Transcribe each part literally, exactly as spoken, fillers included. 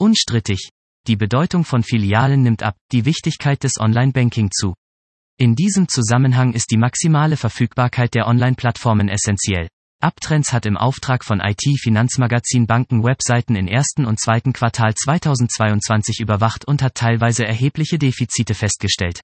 Unstrittig. Die Bedeutung von Filialen nimmt ab, die Wichtigkeit des Online-Banking zu. In diesem Zusammenhang ist die maximale Verfügbarkeit der Online-Plattformen essentiell. Uptrends hat im Auftrag von I T-Finanzmagazin Banken-Webseiten im ersten und zweiten Quartal zweitausendzweiundzwanzig überwacht und hat teilweise erhebliche Defizite festgestellt.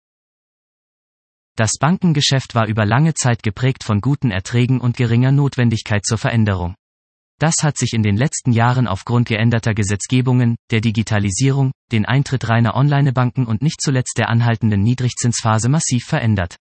Das Bankengeschäft war über lange Zeit geprägt von guten Erträgen und geringer Notwendigkeit zur Veränderung. Das hat sich in den letzten Jahren aufgrund geänderter Gesetzgebungen, der Digitalisierung, den Eintritt reiner Online-Banken und nicht zuletzt der anhaltenden Niedrigzinsphase massiv verändert.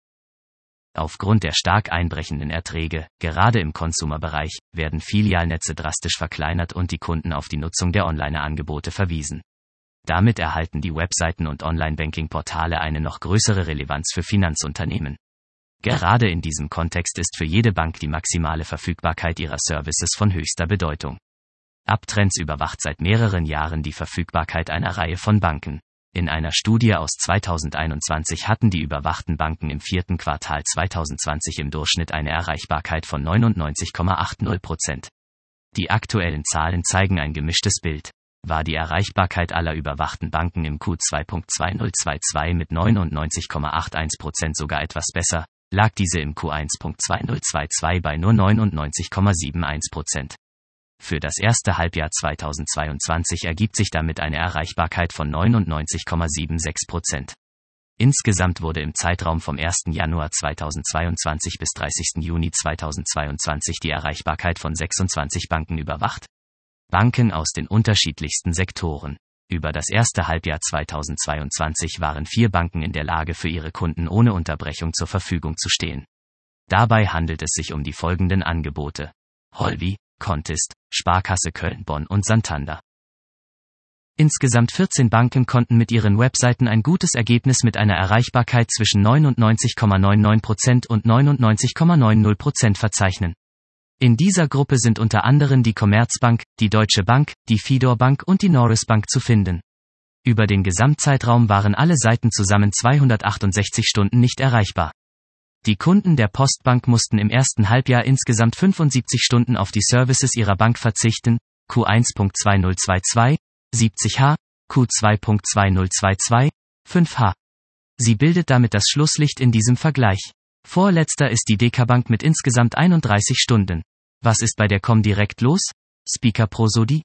Aufgrund der stark einbrechenden Erträge, gerade im Consumer-Bereich, werden Filialnetze drastisch verkleinert und die Kunden auf die Nutzung der Online-Angebote verwiesen. Damit erhalten die Webseiten und Online-Banking-Portale eine noch größere Relevanz für Finanzunternehmen. Gerade in diesem Kontext ist für jede Bank die maximale Verfügbarkeit ihrer Services von höchster Bedeutung. Uptrends überwacht seit mehreren Jahren die Verfügbarkeit einer Reihe von Banken. In einer Studie aus zweitausendeinundzwanzig hatten die überwachten Banken im vierten Quartal zweitausendzwanzig im Durchschnitt eine Erreichbarkeit von neunundneunzig Komma achtzig Prozent. Die aktuellen Zahlen zeigen ein gemischtes Bild. War die Erreichbarkeit aller überwachten Banken im Q zwei zweitausendzweiundzwanzig mit neunundneunzig Komma einundachtzig Prozent sogar etwas besser, lag diese im Q eins zweitausendzweiundzwanzig bei nur neunundneunzig Komma einundsiebzig Prozent. Für das erste Halbjahr zweitausendzweiundzwanzig ergibt sich damit eine Erreichbarkeit von neunundneunzig Komma sechsundsiebzig Prozent. Insgesamt wurde im Zeitraum vom ersten Januar zweitausendzweiundzwanzig bis dreißigsten Juni zweitausendzweiundzwanzig die Erreichbarkeit von sechsundzwanzig Banken überwacht. Banken aus den unterschiedlichsten Sektoren. Über das erste Halbjahr zweitausendzweiundzwanzig waren vier Banken in der Lage, für ihre Kunden ohne Unterbrechung zur Verfügung zu stehen. Dabei handelt es sich um die folgenden Angebote: Holvi, Contist, Sparkasse Köln-Bonn und Santander. Insgesamt vierzehn Banken konnten mit ihren Webseiten ein gutes Ergebnis mit einer Erreichbarkeit zwischen neunundneunzig Komma neunundneunzig Prozent und neunundneunzig Komma neunzig Prozent verzeichnen. In dieser Gruppe sind unter anderem die Commerzbank, die Deutsche Bank, die Fidor Bank und die Norris Bank zu finden. Über den Gesamtzeitraum waren alle Seiten zusammen zweihundertachtundsechzig Stunden nicht erreichbar. Die Kunden der Postbank mussten im ersten Halbjahr insgesamt fünfundsiebzig Stunden auf die Services ihrer Bank verzichten, Q eins zweitausendzweiundzwanzig, siebzig H, Q zwei zweitausendzweiundzwanzig, fünf H. Sie bildet damit das Schlusslicht in diesem Vergleich. Vorletzter ist die D K Bank mit insgesamt einunddreißig Stunden. Was ist bei der Comdirect los? Speaker Prosody?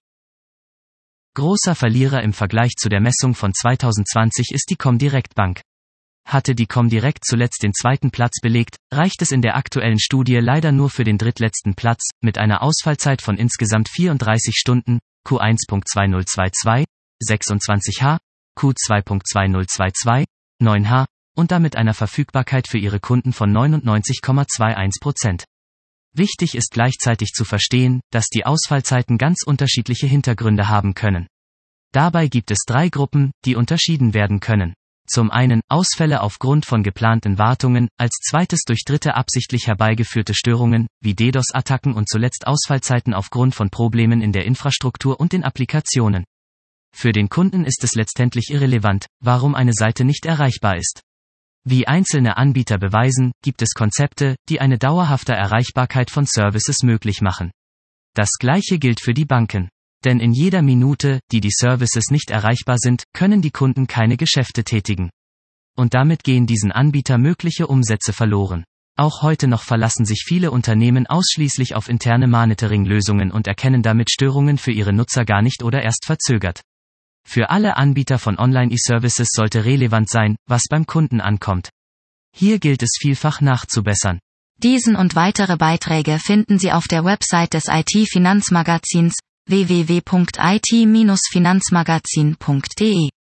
Großer Verlierer im Vergleich zu der Messung von zweitausendzwanzig ist die Comdirect Bank. Hatte die Comdirect zuletzt den zweiten Platz belegt, reicht es in der aktuellen Studie leider nur für den drittletzten Platz, mit einer Ausfallzeit von insgesamt vierunddreißig Stunden, Q eins zweitausendzweiundzwanzig, sechsundzwanzig H, Q zwei zweitausendzweiundzwanzig, neun H, und damit einer Verfügbarkeit für ihre Kunden von neunundneunzig Komma einundzwanzig Prozent. Wichtig ist gleichzeitig zu verstehen, dass die Ausfallzeiten ganz unterschiedliche Hintergründe haben können. Dabei gibt es drei Gruppen, die unterschieden werden können. Zum einen Ausfälle aufgrund von geplanten Wartungen, als zweites durch Dritte absichtlich herbeigeführte Störungen, wie DDoS-Attacken und zuletzt Ausfallzeiten aufgrund von Problemen in der Infrastruktur und den Applikationen. Für den Kunden ist es letztendlich irrelevant, warum eine Seite nicht erreichbar ist. Wie einzelne Anbieter beweisen, gibt es Konzepte, die eine dauerhafte Erreichbarkeit von Services möglich machen. Das Gleiche gilt für die Banken. Denn in jeder Minute, die die Services nicht erreichbar sind, können die Kunden keine Geschäfte tätigen. Und damit gehen diesen Anbieter mögliche Umsätze verloren. Auch heute noch verlassen sich viele Unternehmen ausschließlich auf interne Monitoring-Lösungen und erkennen damit Störungen für ihre Nutzer gar nicht oder erst verzögert. Für alle Anbieter von Online-E-Services sollte relevant sein, was beim Kunden ankommt. Hier gilt es vielfach nachzubessern. Diesen und weitere Beiträge finden Sie auf der Website des I T-Finanzmagazins w w w punkt i t Bindestrich finanzmagazin punkt d e.